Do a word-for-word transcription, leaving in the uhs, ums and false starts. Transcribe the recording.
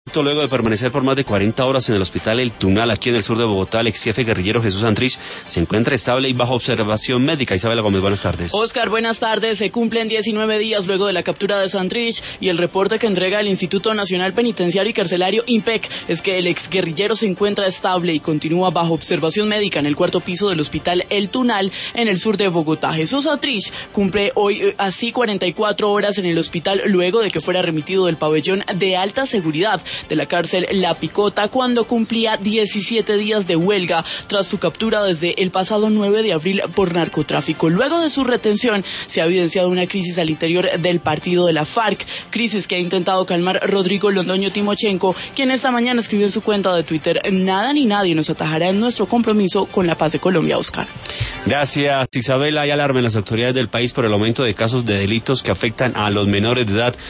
Luego de permanecer por más de cuarenta horas en el hospital El Tunal, aquí en el sur de Bogotá, el ex jefe guerrillero Jesús Santrich se encuentra estable y bajo observación médica. Isabela Gómez, buenas tardes. Oscar, buenas tardes. Se cumplen diecinueve días luego de la captura de Santrich y el reporte que entrega el Instituto Nacional Penitenciario y Carcelario INPEC es que el ex guerrillero se encuentra estable y continúa bajo observación médica en el cuarto piso del hospital El Tunal, en el sur de Bogotá. Jesús Santrich cumple hoy así cuarenta y cuatro horas en el hospital luego de que fuera remitido del pabellón de alta seguridad de la cárcel La Picota cuando cumplía diecisiete días de huelga tras su captura desde el pasado nueve de abril por narcotráfico. Luego de su retención se ha evidenciado una crisis al interior del partido de la FARC, crisis que ha intentado calmar Rodrigo Londoño Timochenko, quien esta mañana escribió en su cuenta de Twitter: nada ni nadie nos atajará en nuestro compromiso con la paz de Colombia. Oscar. Gracias, Isabela. Hay alarma en las autoridades del país por el aumento de casos de delitos que afectan a los menores de edad.